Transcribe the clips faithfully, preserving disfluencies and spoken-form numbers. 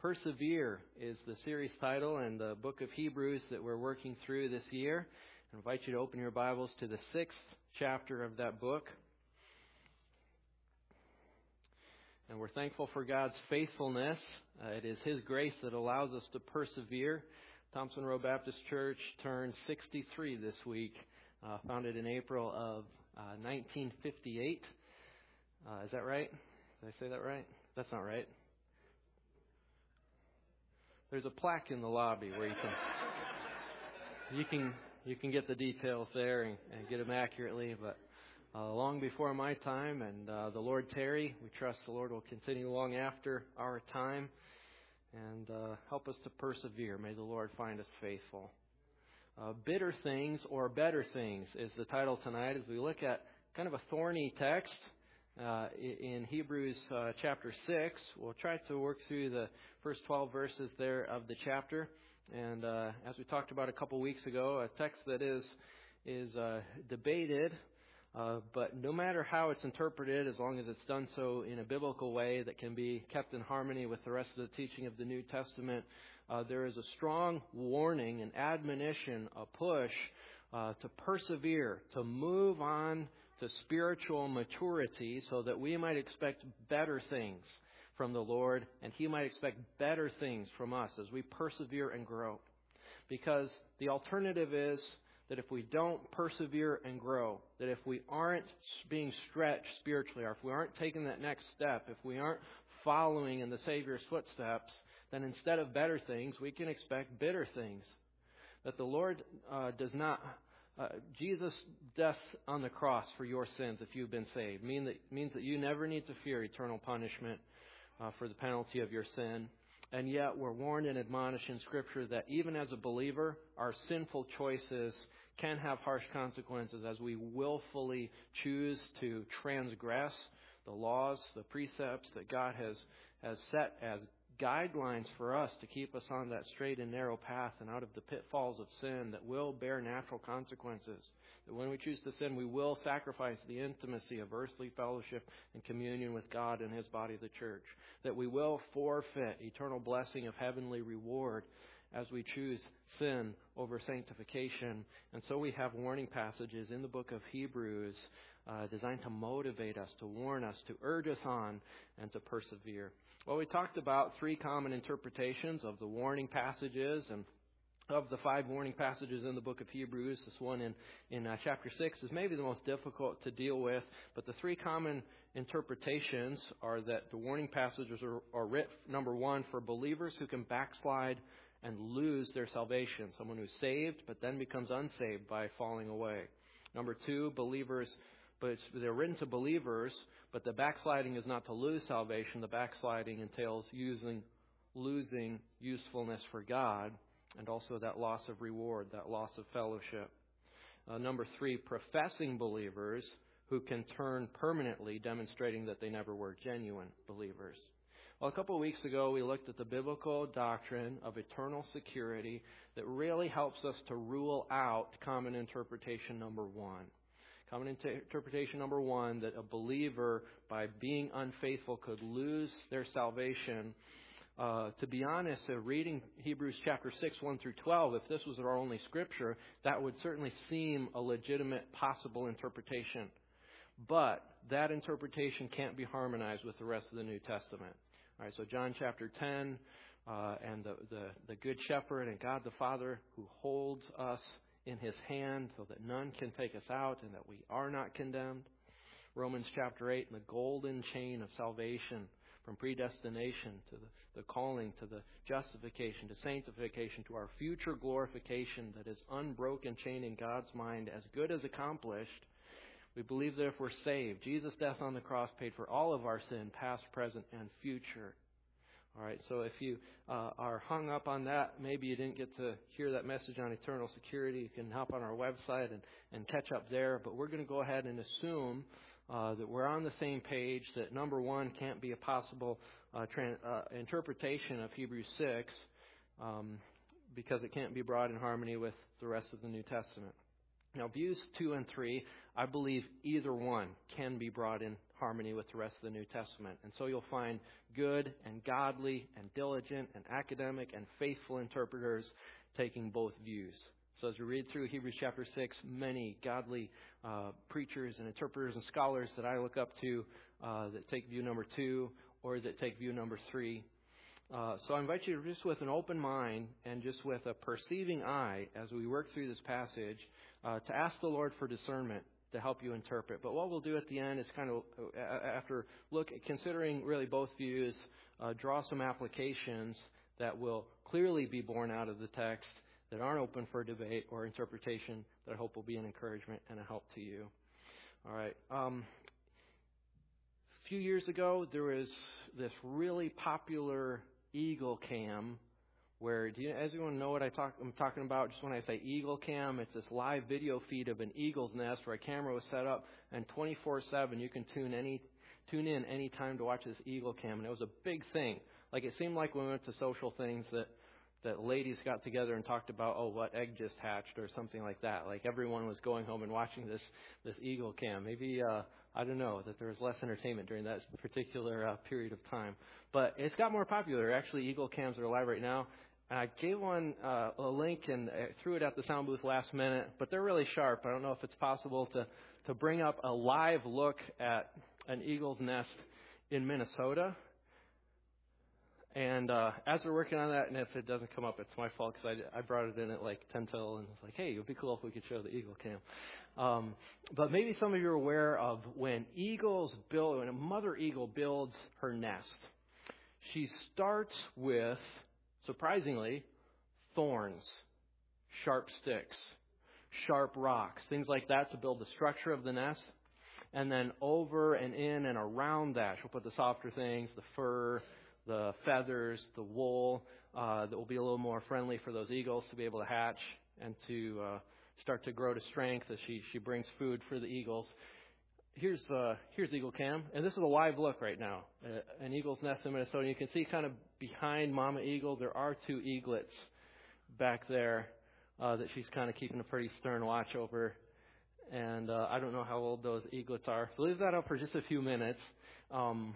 Persevere is the series title and the book of Hebrews that we're working through this year. I invite you to open your Bibles to the sixth chapter of that book. And we're thankful for God's faithfulness. Uh, it is His grace that allows us to persevere. Thompson Road Baptist Church turned sixty-three this week, uh, founded in April of uh, nineteen fifty-eight. Uh, is that right? Did I say that right? That's not right. There's a plaque in the lobby where you can you can you can get the details there and, and get them accurately. But uh, long before my time, and uh, the Lord tarry, we trust the Lord will continue long after our time and uh, help us to persevere. May the Lord find us faithful. Uh, Bitter Things or Better Things is the title tonight as we look at kind of a thorny text. Uh, in Hebrews uh, chapter six, we'll try to work through the first twelve verses there of the chapter. And uh, as we talked about a couple weeks ago, a text that is is uh, debated, uh, but no matter how it's interpreted, as long as it's done so in a biblical way that can be kept in harmony with the rest of the teaching of the New Testament, uh, there is a strong warning, an admonition, a push uh, to persevere, to move on to spiritual maturity so that we might expect better things from the Lord and He might expect better things from us as we persevere and grow. Because the alternative is that if we don't persevere and grow, that if we aren't being stretched spiritually, or if we aren't taking that next step, if we aren't following in the Savior's footsteps, then instead of better things, we can expect bitter things. That the Lord uh, does not... Uh, Jesus' death on the cross for your sins, if you've been saved, mean that, means that you never need to fear eternal punishment uh, for the penalty of your sin. And yet we're warned and admonished in Scripture that even as a believer, our sinful choices can have harsh consequences as we willfully choose to transgress the laws, the precepts that God has, has set as guidelines for us to keep us on that straight and narrow path and out of the pitfalls of sin that will bear natural consequences. That when we choose to sin, we will sacrifice the intimacy of earthly fellowship and communion with God and His body, the church. That we will forfeit eternal blessing of heavenly reward as we choose sin over sanctification. And so we have warning passages in the book of Hebrews uh, designed to motivate us, to warn us, to urge us on, and to persevere. Well, we talked about three common interpretations of the warning passages, and of the five warning passages in the book of Hebrews, this one in, in uh, chapter six is maybe the most difficult to deal with, but the three common interpretations are that the warning passages are, are writ, number one, for believers who can backslide and lose their salvation, someone who's saved but then becomes unsaved by falling away. Number two, believers, but it's, they're written to believers, but the backsliding is not to lose salvation. The backsliding entails using, losing usefulness for God, and also that loss of reward, that loss of fellowship. Uh, number three, professing believers who can turn permanently, demonstrating that they never were genuine believers. Well, a couple of weeks ago, we looked at the biblical doctrine of eternal security that really helps us to rule out common interpretation number one. Common interpretation number one, that a believer, by being unfaithful, could lose their salvation. Uh, to be honest, uh, reading Hebrews chapter six, one through twelve, if this was our only scripture, that would certainly seem a legitimate possible interpretation. But that interpretation can't be harmonized with the rest of the New Testament. All right, so John chapter ten, uh, and the, the, the Good Shepherd and God the Father who holds us in His hand so that none can take us out and that we are not condemned. Romans chapter eight, and the golden chain of salvation from predestination to the, the calling, to the justification, to sanctification, to our future glorification that is unbroken chain in God's mind, as good as accomplished. We believe that if we're saved, Jesus' death on the cross paid for all of our sin, past, present, and future. All right, so if you uh, are hung up on that, maybe you didn't get to hear that message on eternal security, you can hop on our website and, and catch up there. But we're going to go ahead and assume uh, that we're on the same page, that number one can't be a possible uh, tran- uh, interpretation of Hebrews six um, because it can't be brought in harmony with the rest of the New Testament. Now, views two and three, I believe either one can be brought in harmony with the rest of the New Testament. And so you'll find good and godly and diligent and academic and faithful interpreters taking both views. So as we read through Hebrews chapter six, many godly uh, preachers and interpreters and scholars that I look up to uh, that take view number two or that take view number three. Uh, so I invite you to just with an open mind and just with a perceiving eye as we work through this passage uh, to ask the Lord for discernment to help you interpret. But what we'll do at the end is kind of, uh, after look considering really both views, uh, draw some applications that will clearly be born out of the text that aren't open for debate or interpretation that I hope will be an encouragement and a help to you. All right. Um, a few years ago, there was this really popular Eagle Cam, where, do you, as everyone know what I talk, I'm talking about? Just when I say Eagle Cam, it's this live video feed of an eagle's nest where a camera was set up, and twenty-four seven you can tune any tune in any time to watch this Eagle Cam, and it was a big thing. Like it seemed like when we went to social things that that ladies got together and talked about, oh, what egg just hatched or something like that. Like everyone was going home and watching this this Eagle Cam. Maybe, uh, I don't know, that there was less entertainment during that particular uh, period of time. But it's got more popular. Actually, Eagle Cams are live right now. And I gave one uh, a link and I threw it at the sound booth last minute, but they're really sharp. I don't know if it's possible to, to bring up a live look at an eagle's nest in Minnesota. And uh, as we're working on that, and if it doesn't come up, it's my fault because I, I brought it in at like ten till and was like, hey, it would be cool if we could show the Eagle Cam. Um, but maybe some of you are aware of when eagles build, when a mother eagle builds her nest, she starts with, surprisingly, thorns, sharp sticks, sharp rocks, things like that to build the structure of the nest. And then over and in and around that, she'll put the softer things, the fur, the feathers, the wool, uh, that will be a little more friendly for those eagles to be able to hatch and to uh, start to grow to strength as she, she brings food for the eagles. Here's uh, here's Eagle Cam, and this is a live look right now. Uh, an eagle's nest in Minnesota. You can see kind of behind Mama Eagle, there are two eaglets back there uh, that she's kind of keeping a pretty stern watch over. And uh, I don't know how old those eaglets are. So leave that up for just a few minutes. Um,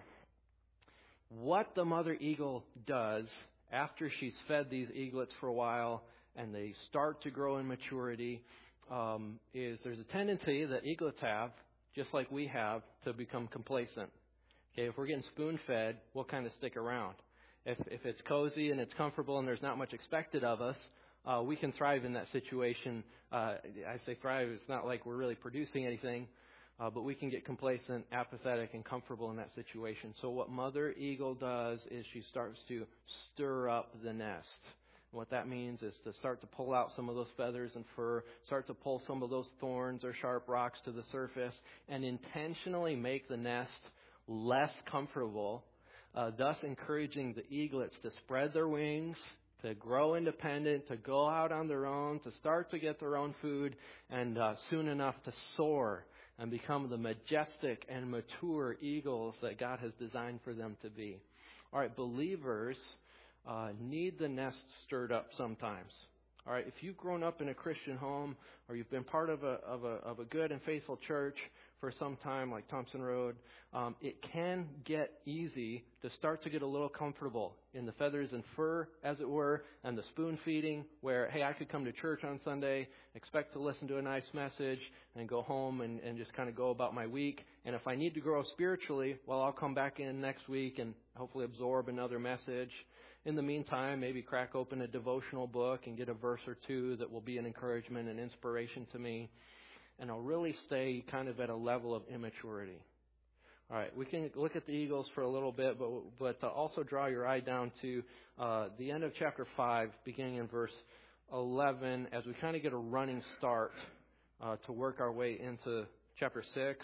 What the mother eagle does after she's fed these eaglets for a while and they start to grow in maturity um, is there's a tendency that eaglets have, just like we have, to become complacent. Okay, if we're getting spoon-fed, we'll kind of stick around. If, if it's cozy and it's comfortable and there's not much expected of us, uh, we can thrive in that situation. Uh, I say thrive, it's not like we're really producing anything. Uh, but we can get complacent, apathetic, and comfortable in that situation. So what Mother Eagle does is she starts to stir up the nest. And what that means is to start to pull out some of those feathers and fur, start to pull some of those thorns or sharp rocks to the surface, and intentionally make the nest less comfortable, uh, thus encouraging the eaglets to spread their wings, to grow independent, to go out on their own, to start to get their own food, and uh, soon enough to soar and become the majestic and mature eagles that God has designed for them to be. All right, believers uh, need the nest stirred up sometimes. All right, if you've grown up in a Christian home or you've been part of a of a of a good and faithful church for some time, like Thompson Road, um, it can get easy to start to get a little comfortable in the feathers and fur, as it were, and the spoon feeding, where, hey, I could come to church on Sunday, expect to listen to a nice message, and go home and, and just kind of go about my week. And if I need to grow spiritually, well, I'll come back in next week and hopefully absorb another message. In the meantime, maybe crack open a devotional book and get a verse or two that will be an encouragement and inspiration to me. And I'll really stay kind of at a level of immaturity. All right, we can look at the eagles for a little bit, but but uh, also draw your eye down to uh, the end of chapter five, beginning in verse eleven, as we kind of get a running start uh, to work our way into chapter six.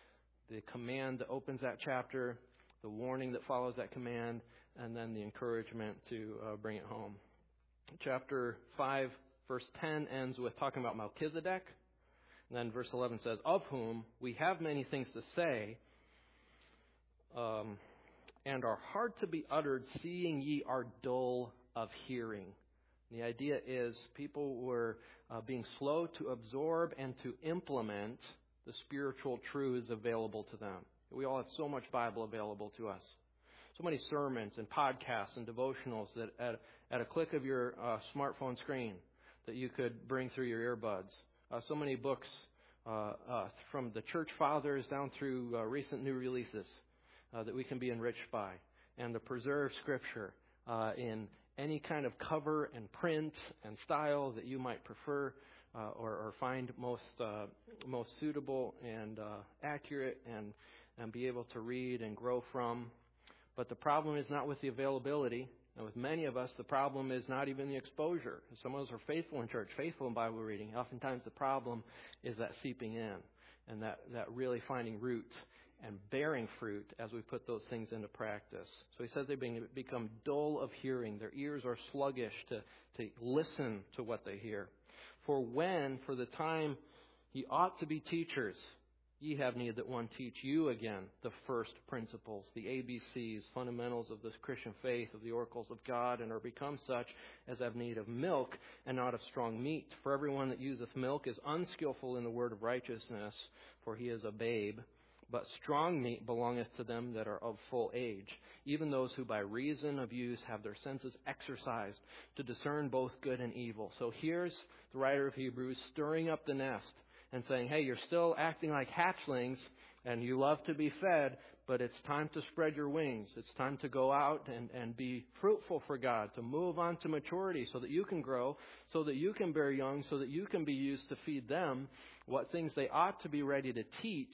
The command that opens that chapter, the warning that follows that command, and then the encouragement to uh, bring it home. Chapter five, verse ten ends with talking about Melchizedek. And then verse eleven says, of whom we have many things to say, um, and are hard to be uttered, seeing ye are dull of hearing. And the idea is people were uh, being slow to absorb and to implement the spiritual truths available to them. We all have so much Bible available to us. So many sermons and podcasts and devotionals that at, at a click of your uh, smartphone screen that you could bring through your earbuds. Uh, so many books uh, uh, from the church fathers down through uh, recent new releases uh, that we can be enriched by. And the preserved Scripture uh, in any kind of cover and print and style that you might prefer uh, or, or find most uh, most suitable and uh, accurate and, and be able to read and grow from. But the problem is not with the availability. And with many of us, the problem is not even the exposure. Some of us are faithful in church, faithful in Bible reading. Oftentimes the problem is that seeping in and that, that really finding root and bearing fruit as we put those things into practice. So he says they become dull of hearing. Their ears are sluggish to, to listen to what they hear. For when, for the time, ye ought to be teachers, ye have need that one teach you again the first principles, the A B Cs, fundamentals of this Christian faith, of the oracles of God, and are become such as have need of milk and not of strong meat. For everyone that useth milk is unskillful in the word of righteousness, for he is a babe. But strong meat belongeth to them that are of full age, even those who by reason of use have their senses exercised to discern both good and evil. So here's the writer of Hebrews stirring up the nest and saying, hey, you're still acting like hatchlings and you love to be fed, but it's time to spread your wings. It's time to go out and, and be fruitful for God, to move on to maturity so that you can grow, so that you can bear young, so that you can be used to feed them what things they ought to be ready to teach.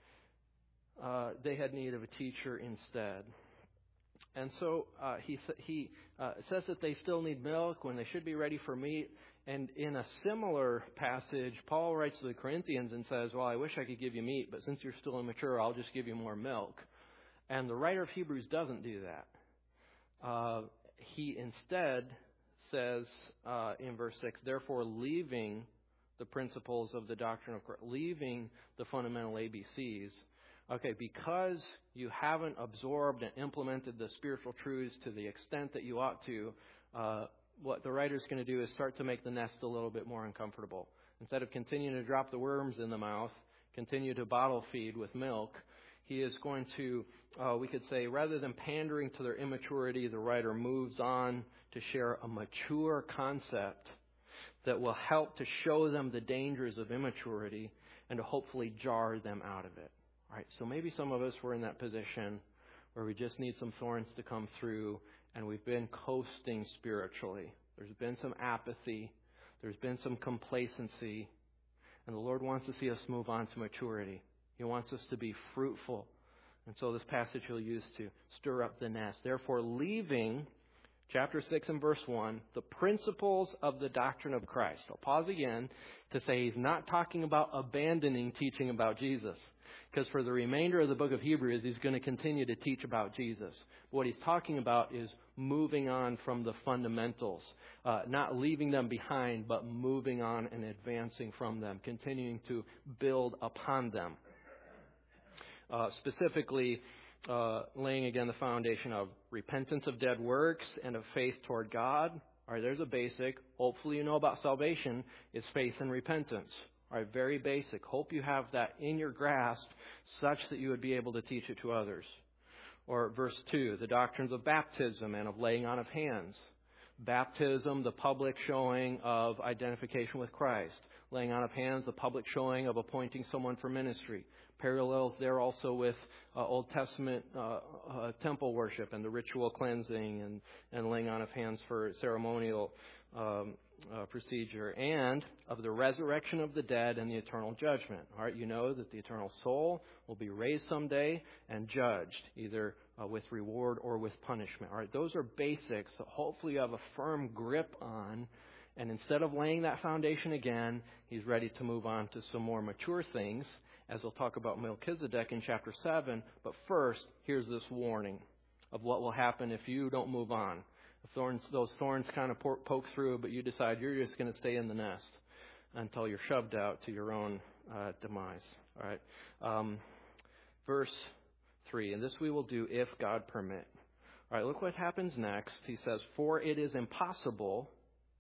Uh, they had need of a teacher instead. And so uh, he he uh, says that they still need milk when they should be ready for meat. And in a similar passage, Paul writes to the Corinthians and says, well, I wish I could give you meat, but since you're still immature, I'll just give you more milk. And the writer of Hebrews doesn't do that. Uh, he instead says uh, in verse six, therefore leaving the principles of the doctrine of Christ, leaving the fundamental A B Cs, okay, because you haven't absorbed and implemented the spiritual truths to the extent that you ought to, uh, what the writer's going to do is start to make the nest a little bit more uncomfortable. Instead of continuing to drop the worms in the mouth, continue to bottle feed with milk, he is going to, uh, we could say, rather than pandering to their immaturity, the writer moves on to share a mature concept that will help to show them the dangers of immaturity and to hopefully jar them out of it. All right, so maybe some of us were in that position where we just need some thorns to come through and we've been coasting spiritually. There's been some apathy. There's been some complacency. And the Lord wants to see us move on to maturity. He wants us to be fruitful. And so this passage he'll use to stir up the nest. Therefore, leaving chapter six and verse one, the principles of the doctrine of Christ. I'll pause again to say he's not talking about abandoning teaching about Jesus. Because for the remainder of the book of Hebrews, he's going to continue to teach about Jesus. What he's talking about is moving on from the fundamentals, uh, not leaving them behind, but moving on and advancing from them, continuing to build upon them. Uh, specifically, uh, laying again the foundation of repentance of dead works and of faith toward God. All right, there's a basic. Hopefully you know about salvation is faith and repentance. All right, very basic. Hope you have that in your grasp such that you would be able to teach it to others. Or verse two, the doctrines of baptism and of laying on of hands. Baptism, the public showing of identification with Christ. Laying on of hands, the public showing of appointing someone for ministry. Parallels there also with uh, Old Testament uh, uh, temple worship and the ritual cleansing and, and laying on of hands for ceremonial um, uh, procedure, and of the resurrection of the dead and the eternal judgment. All right, you know that the eternal soul will be raised someday and judged, either uh, with reward or with punishment. All right, those are basics that hopefully you have a firm grip on. And instead of laying that foundation again, he's ready to move on to some more mature things, as we'll talk about Melchizedek in chapter seven. But first, here's this warning of what will happen if you don't move on. The thorns, those thorns kind of poke through, but you decide you're just going to stay in the nest until you're shoved out to your own uh, demise. All right. Um, verse three, and this we will do if God permit. All right, look what happens next. He says, for it is impossible.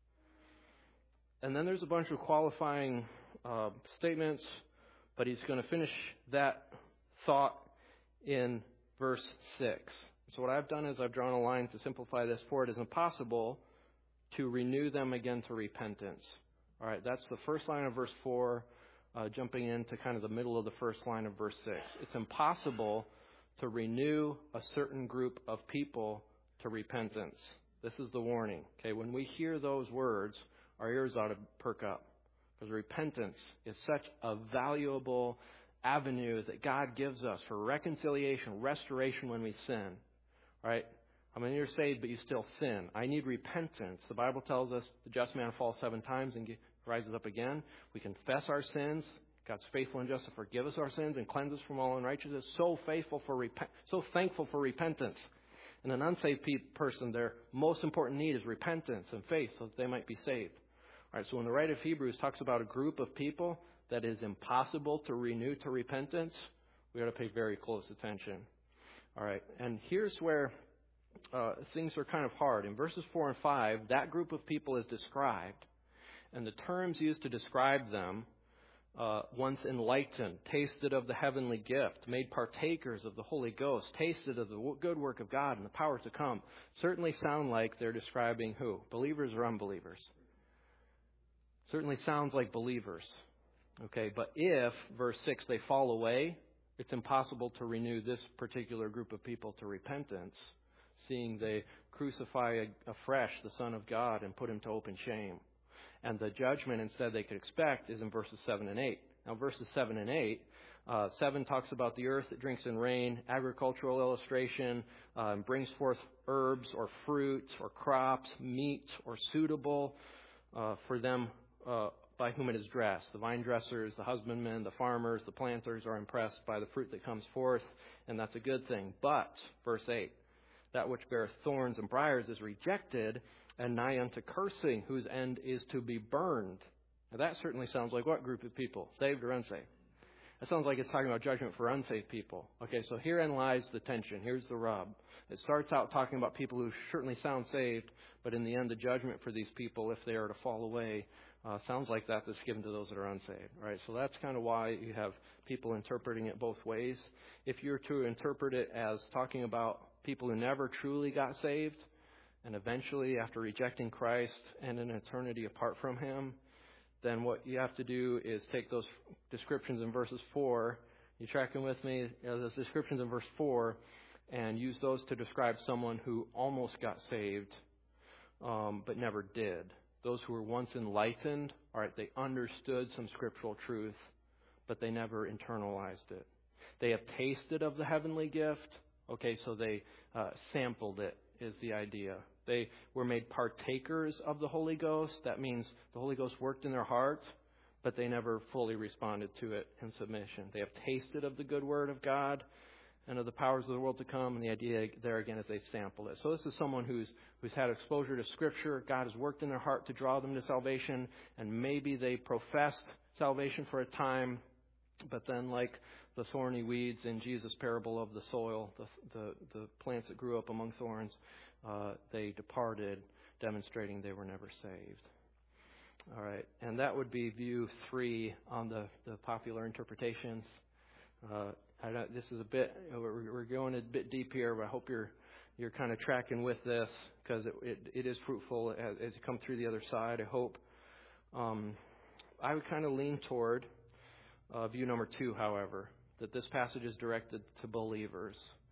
And then there's a bunch of qualifying uh, statements, but he's going to finish that thought in verse six. So what I've done is I've drawn a line to simplify this. For it is impossible to renew them again to repentance. All right, that's the first line of verse four, uh, jumping into kind of the middle of the first line of verse six. It's impossible to renew a certain group of people to repentance. This is the warning. Okay, when we hear those words, our ears ought to perk up, because repentance is such a valuable avenue that God gives us for reconciliation, restoration when we sin. All right? I mean, you're saved, but you still sin. I need repentance. The Bible tells us the just man falls seven times and rises up again. We confess our sins. God's faithful and just to forgive us our sins and cleanse us from all unrighteousness. So faithful for rep- so thankful for repentance. And an unsaved pe- person, their most important need is repentance and faith so that they might be saved. All right, so when the writer of Hebrews talks about a group of people that is impossible to renew to repentance, we ought to pay very close attention. All right, and here's where uh, things are kind of hard. In verses four and five, that group of people is described, and the terms used to describe them, uh, once enlightened, tasted of the heavenly gift, made partakers of the Holy Ghost, tasted of the good work of God and the power to come, certainly sound like they're describing who? Believers or unbelievers? Certainly sounds like believers. Okay, but if, verse six, they fall away, it's impossible to renew this particular group of people to repentance, seeing they crucify afresh the Son of God and put him to open shame. And the judgment instead they could expect is in verses seven and eight. Now, verses seven and eight, uh, seven talks about the earth that drinks in rain, agricultural illustration, uh, brings forth herbs or fruits or crops, meat or suitable uh, for them uh, by whom it is dressed. The vine dressers, the husbandmen, the farmers, the planters are impressed by the fruit that comes forth, and that's a good thing. But, verse eight, that which beareth thorns and briars is rejected, and nigh unto cursing, whose end is to be burned. Now that certainly sounds like what group of people? Saved or unsaved? That sounds like it's talking about judgment for unsaved people. Okay, so herein lies the tension. Here's the rub. It starts out talking about people who certainly sound saved, but in the end the judgment for these people, if they are to fall away, uh, sounds like that that's given to those that are unsaved. All right, so that's kind of why you have people interpreting it both ways. If you're to interpret it as talking about people who never truly got saved, and eventually, after rejecting Christ and an eternity apart from him, then what you have to do is take those descriptions in verses four. You tracking with me? You know, those descriptions in verse four, and use those to describe someone who almost got saved, um, but never did. Those who were once enlightened, all right, they understood some scriptural truth, but they never internalized it. They have tasted of the heavenly gift. Okay, so they uh, sampled it, is the idea. They were made partakers of the Holy Ghost. That means the Holy Ghost worked in their heart, but they never fully responded to it in submission. They have tasted of the good word of God and of the powers of the world to come. And the idea there again is they sample it. So this is someone who's who's had exposure to Scripture. God has worked in their heart to draw them to salvation. And maybe they professed salvation for a time, but then like the thorny weeds in Jesus' parable of the soil, the the, the plants that grew up among thorns, uh, they departed, demonstrating they were never saved. All right, and that would be view three on the, the popular interpretations. Uh, I don't, this is a bit, we're, we're going a bit deep here, but I hope you're you're kind of tracking with this, because it, it, it is fruitful as, as you come through the other side, I hope. Um, I would kind of lean toward uh, view number two, however, that this passage is directed to believers.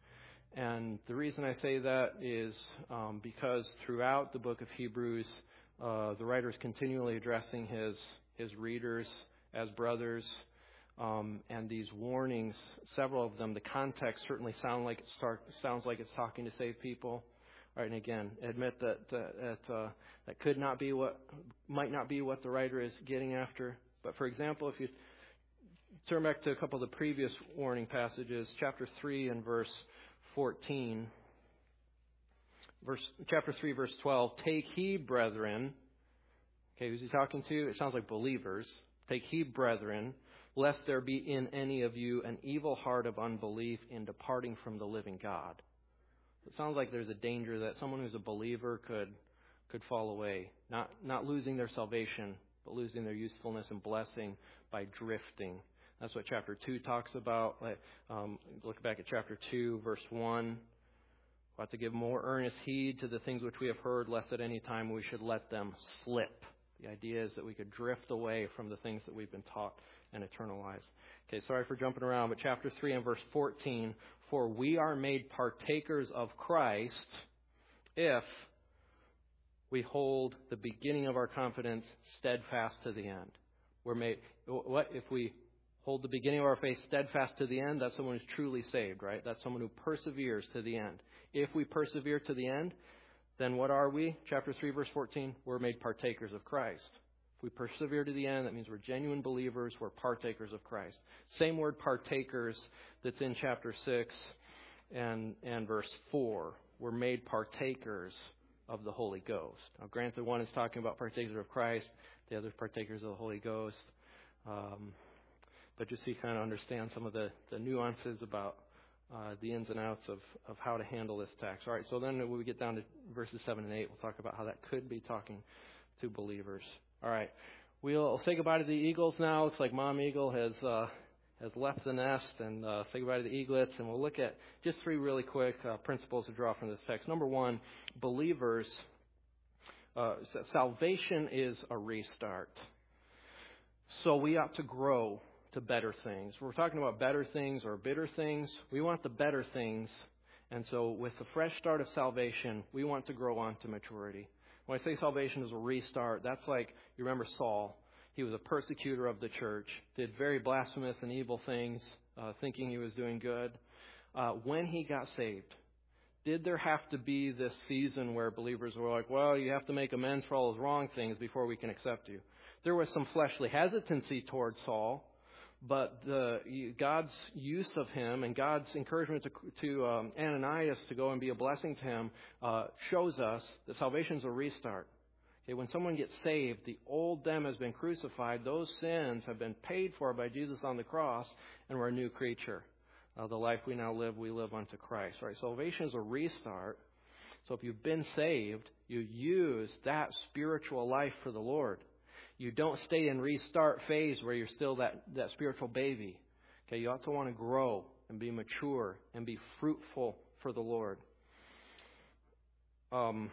And the reason I say that is um, because throughout the book of Hebrews, uh, the writer is continually addressing his his readers as brothers, um, and these warnings, several of them, the context certainly sound like it start, sounds like it's talking to save people. All right, and again, admit that that that, uh, that could not be what might not be what the writer is getting after. But for example, if you turn back to a couple of the previous warning passages, chapter three and verse fourteen. Verse, chapter three, verse twelve. Take heed, brethren. Okay, who's he talking to? It sounds like believers. Take heed, brethren, lest there be in any of you an evil heart of unbelief in departing from the living God. It sounds like there's a danger that someone who's a believer could could fall away, not not losing their salvation, but losing their usefulness and blessing by drifting. That's what chapter two talks about. Um, look back at chapter two, verse one. We have to give more earnest heed to the things which we have heard, lest at any time we should let them slip. The idea is that we could drift away from the things that we've been taught and eternalize. Okay, sorry for jumping around, but chapter three and verse fourteen, for we are made partakers of Christ if we hold the beginning of our confidence steadfast to the end. We're made, what if we hold the beginning of our faith steadfast to the end? That's someone who's truly saved, right? That's someone who perseveres to the end. If we persevere to the end, then what are we? Chapter three, verse fourteen, we're made partakers of Christ. If we persevere to the end, that means we're genuine believers, we're partakers of Christ. Same word partakers that's in chapter six and, and verse four. We're made partakers of the Holy Ghost. Now, granted, one is talking about partakers of Christ, the other is partakers of the Holy Ghost. Um, but just so you kind of understand some of the, the nuances about uh, the ins and outs of, of how to handle this text. All right, so then when we get down to verses seven and eight, we'll talk about how that could be talking to believers. All right, we'll say goodbye to the eagles now. Looks like Mom Eagle has uh, has left the nest, and uh, say goodbye to the eaglets. And we'll look at just three really quick uh, principles to draw from this text. Number one, believers, uh, salvation is a restart. So we ought to grow to better things. We're talking about better things or bitter things. We want the better things. And so with the fresh start of salvation, we want to grow on to maturity. When I say salvation is a restart, that's like, you remember Saul. He was a persecutor of the church, did very blasphemous and evil things, uh, thinking he was doing good. Uh, when he got saved, did there have to be this season where believers were like, well, you have to make amends for all those wrong things before we can accept you? There was some fleshly hesitancy towards Saul, but the, God's use of him and God's encouragement to, to um, Ananias to go and be a blessing to him uh, shows us that salvation is a restart. Okay, when someone gets saved, the old them has been crucified. Those sins have been paid for by Jesus on the cross, and we're a new creature. Uh, the life we now live, we live unto Christ. Right? Salvation is a restart. So if you've been saved, you use that spiritual life for the Lord. You don't stay in restart phase where you're still that, that spiritual baby. Okay, you ought to want to grow and be mature and be fruitful for the Lord. Um,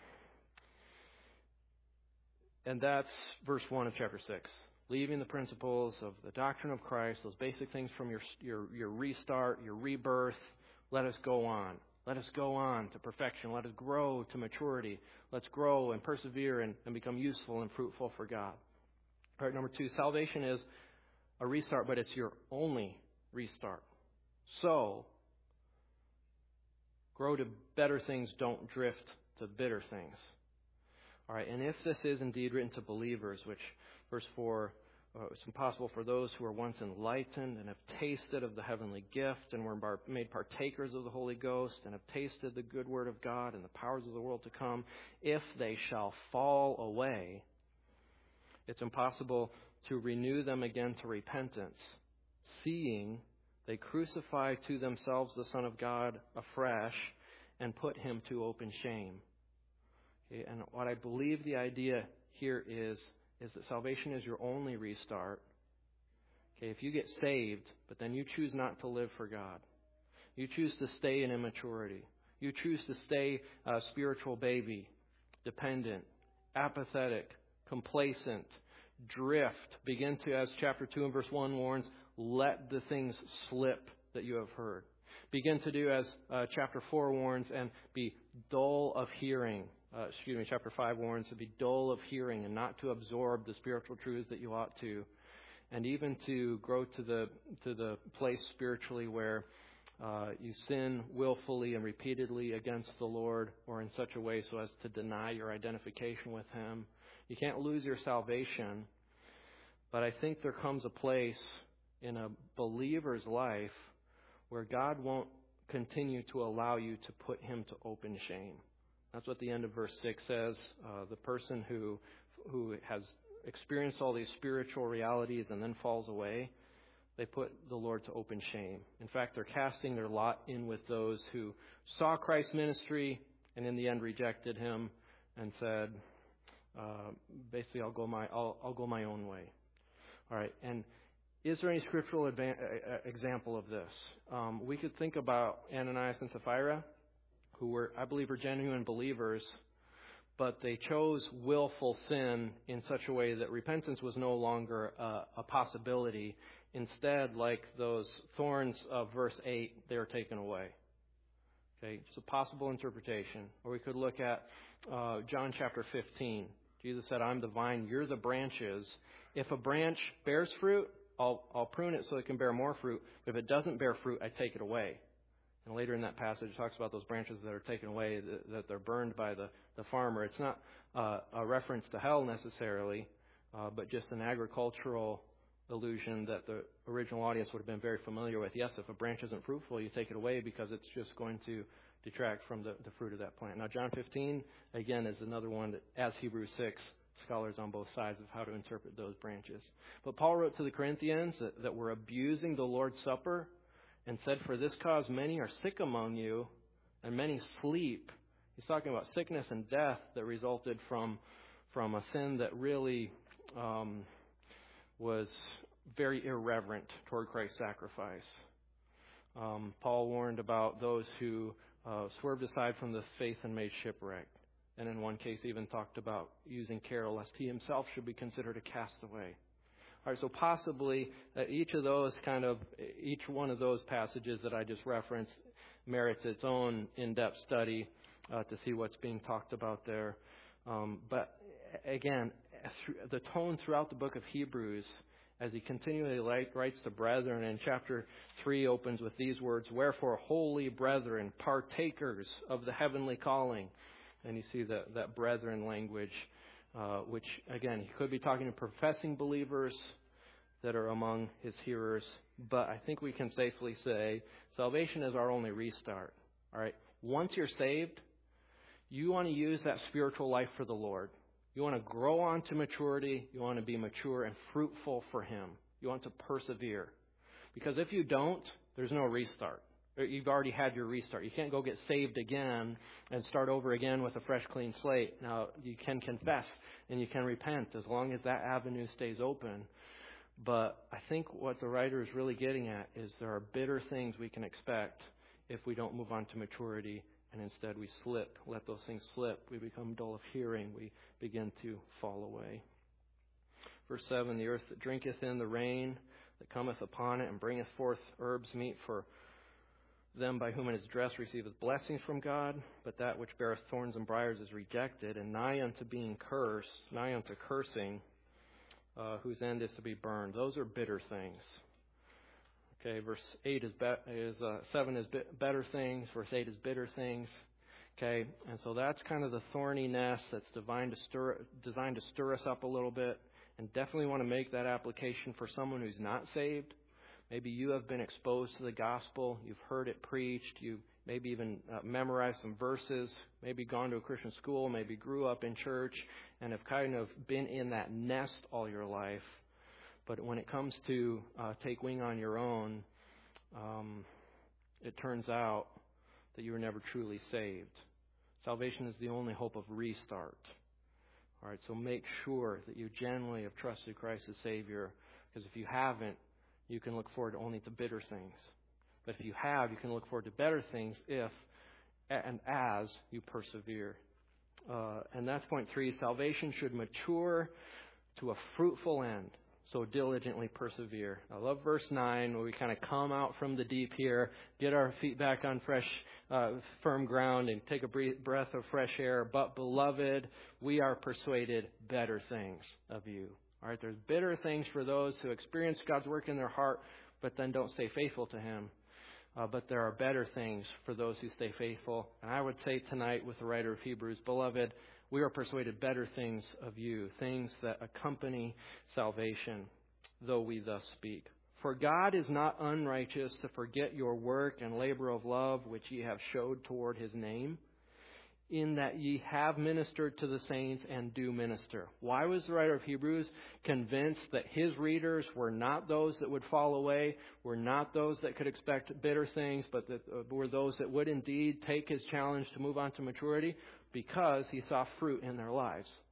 and that's verse one of chapter six. Leaving the principles of the doctrine of Christ, those basic things from your your, your restart, your rebirth. Let us go on. Let us go on to perfection. Let us grow to maturity. Let's grow and persevere and, and become useful and fruitful for God. All right, number two, salvation is a restart, but it's your only restart. So, grow to better things, don't drift to bitter things. All right, and if this is indeed written to believers, which verse four, uh, it's impossible for those who were once enlightened and have tasted of the heavenly gift and were bar- made partakers of the Holy Ghost and have tasted the good word of God and the powers of the world to come, if they shall fall away, it's impossible to renew them again to repentance, seeing they crucify to themselves the Son of God afresh and put him to open shame. Okay, and what I believe the idea here is, is that salvation is your only restart. Okay, if you get saved, but then you choose not to live for God, you choose to stay in immaturity, you choose to stay a spiritual baby, dependent, apathetic, complacent, drift, begin to, as chapter two and verse one warns, let the things slip that you have heard. Begin to do as uh, chapter four warns and be dull of hearing. Uh, excuse me, chapter five warns to be dull of hearing and not to absorb the spiritual truths that you ought to, and even to grow to the to the place spiritually where uh, you sin willfully and repeatedly against the Lord, or in such a way so as to deny your identification with Him. You can't lose your salvation, but I think there comes a place in a believer's life where God won't continue to allow you to put Him to open shame. That's what the end of verse six says. Uh, the person who who has experienced all these spiritual realities and then falls away, they put the Lord to open shame. In fact, they're casting their lot in with those who saw Christ's ministry and in the end rejected Him and said, uh, basically, I'll go my I'll, I'll go my own way. All right, and Is there any scriptural advan- example of this? Um, we could think about Ananias and Sapphira, who were, I believe, are genuine believers, but they chose willful sin in such a way that repentance was no longer a, a possibility. Instead, like those thorns of verse eight, they are taken away. Okay, it's a possible interpretation. Or we could look at uh, John chapter fifteen. Jesus said, I'm the vine, you're the branches. If a branch bears fruit, I'll, I'll prune it so it can bear more fruit. But if it doesn't bear fruit, I take it away. And later in that passage, it talks about those branches that are taken away, that, that they're burned by the, the farmer. It's not uh, a reference to hell necessarily, uh, but just an agricultural illusion that the original audience would have been very familiar with. Yes, if a branch isn't fruitful, you take it away because it's just going to detract from the, the fruit of that plant. Now, John fifteen, again, is another one that, as Hebrews six, scholars on both sides of how to interpret those branches. But Paul wrote to the Corinthians that, that were abusing the Lord's Supper and said, for this cause many are sick among you and many sleep. He's talking about sickness and death that resulted from, from a sin that really um, was very irreverent toward Christ's sacrifice. Um, Paul warned about those who uh, swerved aside from the faith and made shipwreck. And in one case even talked about using Carol lest he himself should be considered a castaway. All right, so possibly uh, each of those kind of, each one of those passages that I just referenced merits its own in-depth study uh, to see what's being talked about there. Um, but again, the tone throughout the book of Hebrews, as he continually writes to brethren, and chapter three opens with these words, wherefore, holy brethren, partakers of the heavenly calling. And you see that, that brethren language, uh, which, again, he could be talking to professing believers that are among his hearers. But I think we can safely say salvation is our only restart. All right. Once you're saved, you want to use that spiritual life for the Lord. You want to grow on to maturity. You want to be mature and fruitful for Him. You want to persevere. Because if you don't, there's no restart. You've already had your restart. You can't go get saved again and start over again with a fresh, clean slate. Now, you can confess and you can repent as long as that avenue stays open. But I think what the writer is really getting at is there are bitter things we can expect if we don't move on to maturity, and instead we slip, let those things slip. We become dull of hearing. We begin to fall away. Verse seven, the earth that drinketh in the rain that cometh upon it and bringeth forth herbs meet for them by whom it is dressed receiveth blessings from God, but that which beareth thorns and briars is rejected, and nigh unto being cursed, nigh unto cursing, uh, whose end is to be burned. Those are bitter things. Okay, verse eight is, be- is uh, seven is bi- better things. Verse eight is bitter things. Okay, and so that's kind of the thorny nest that's designed to stir, designed to stir us up a little bit, and definitely want to make that application for someone who's not saved. Maybe you have been exposed to the gospel. You've heard it preached. You maybe even uh, memorized some verses. Maybe gone to a Christian school. Maybe grew up in church and have kind of been in that nest all your life. But when it comes to uh, take wing on your own, um, it turns out that you were never truly saved. Salvation is the only hope of restart. All right, so make sure that you genuinely have trusted Christ as Savior, because if you haven't, you can look forward only to bitter things. But if you have, you can look forward to better things if and as you persevere. Uh, and that's point three. Salvation should mature to a fruitful end. So diligently persevere. I love verse nine where we kind of come out from the deep here, get our feet back on fresh, uh, firm ground and take a breath of fresh air. But beloved, we are persuaded better things of you. All right, there's bitter things for those who experience God's work in their heart, but then don't stay faithful to Him. Uh, but there are better things for those who stay faithful. And I would say tonight with the writer of Hebrews, beloved, we are persuaded better things of you, things that accompany salvation, though we thus speak. For God is not unrighteous to forget your work and labor of love, which ye have showed toward His name, in that ye have ministered to the saints and do minister. Why was the writer of Hebrews convinced that his readers were not those that would fall away, were not those that could expect bitter things, but that were those that would indeed take his challenge to move on to maturity? Because he saw fruit in their lives.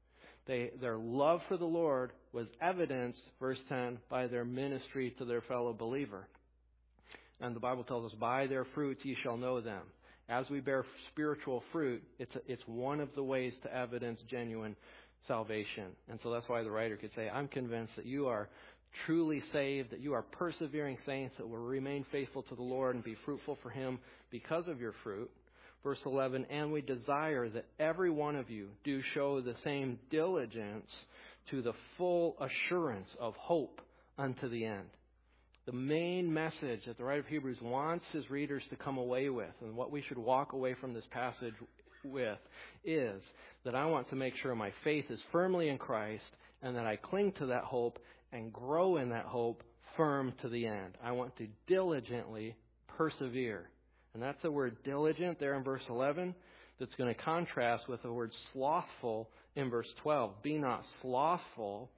They, their love for the Lord was evidenced, verse ten, by their ministry to their fellow believer. And the Bible tells us, by their fruits ye shall know them. As we bear spiritual fruit, it's a, it's one of the ways to evidence genuine salvation. And so that's why the writer could say, I'm convinced that you are truly saved, that you are persevering saints that will remain faithful to the Lord and be fruitful for Him because of your fruit. Verse eleven, and we desire that every one of you do show the same diligence to the full assurance of hope unto the end. The main message that the writer of Hebrews wants his readers to come away with, and what we should walk away from this passage with, is that I want to make sure my faith is firmly in Christ and that I cling to that hope and grow in that hope firm to the end. I want to diligently persevere. And that's the word diligent there in verse eleven that's going to contrast with the word slothful in verse twelve. Be not slothful,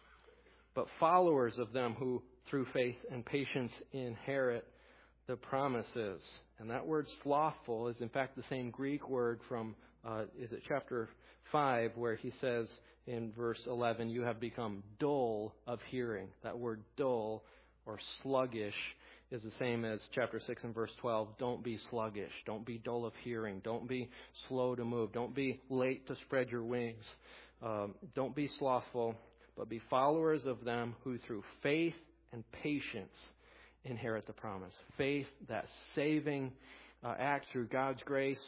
but followers of them who through faith and patience inherit the promises. And that word slothful is in fact the same Greek word from, uh, is it chapter five, where he says in verse eleven, you have become dull of hearing. That word dull or sluggish is the same as chapter six and verse twelve. Don't be sluggish. Don't be dull of hearing. Don't be slow to move. Don't be late to spread your wings. Um, don't be slothful, but be followers of them who through faith and patience inherit the promise. Faith, that saving uh, act through God's grace,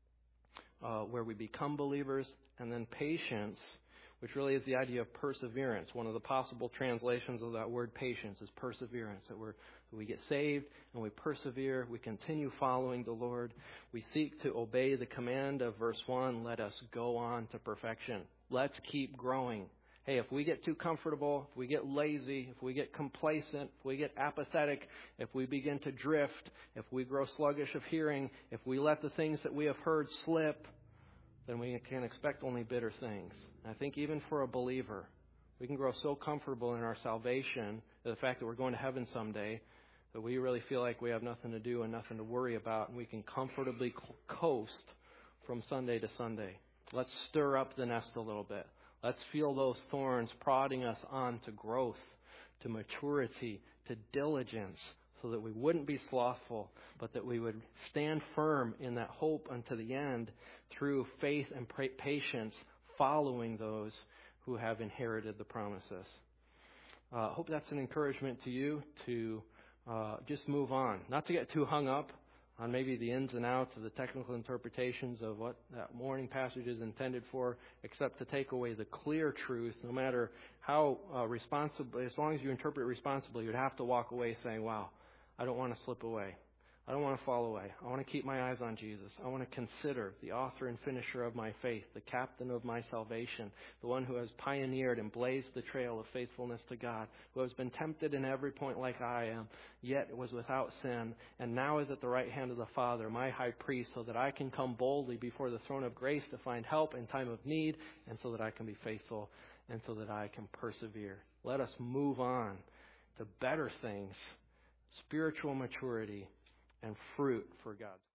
uh, where we become believers, and then patience, which really is the idea of perseverance. One of the possible translations of that word patience is perseverance, that we're, we get saved and we persevere, we continue following the Lord. We seek to obey the command of verse one, let us go on to perfection. Let's keep growing. Hey, if we get too comfortable, if we get lazy, if we get complacent, if we get apathetic, if we begin to drift, if we grow sluggish of hearing, if we let the things that we have heard slip, then we can expect only bitter things. And I think even for a believer, we can grow so comfortable in our salvation, the fact that we're going to heaven someday, that we really feel like we have nothing to do and nothing to worry about, and we can comfortably coast from Sunday to Sunday. Let's stir up the nest a little bit. Let's feel those thorns prodding us on to growth, to maturity, to diligence, so that we wouldn't be slothful, but that we would stand firm in that hope unto the end through faith and patience, following those who have inherited the promises. I uh, hope that's an encouragement to you to uh, just move on, not to get too hung up on maybe the ins and outs of the technical interpretations of what that morning passage is intended for, except to take away the clear truth, no matter how uh, responsible, as long as you interpret responsibly, you'd have to walk away saying, wow, I don't want to slip away. I don't want to fall away. I want to keep my eyes on Jesus. I want to consider the author and finisher of my faith, the captain of my salvation, the one who has pioneered and blazed the trail of faithfulness to God, who has been tempted in every point like I am, yet was without sin, and now is at the right hand of the Father, my high priest, so that I can come boldly before the throne of grace to find help in time of need, and so that I can be faithful, and so that I can persevere. Let us move on to better things, spiritual maturity, and fruit for God.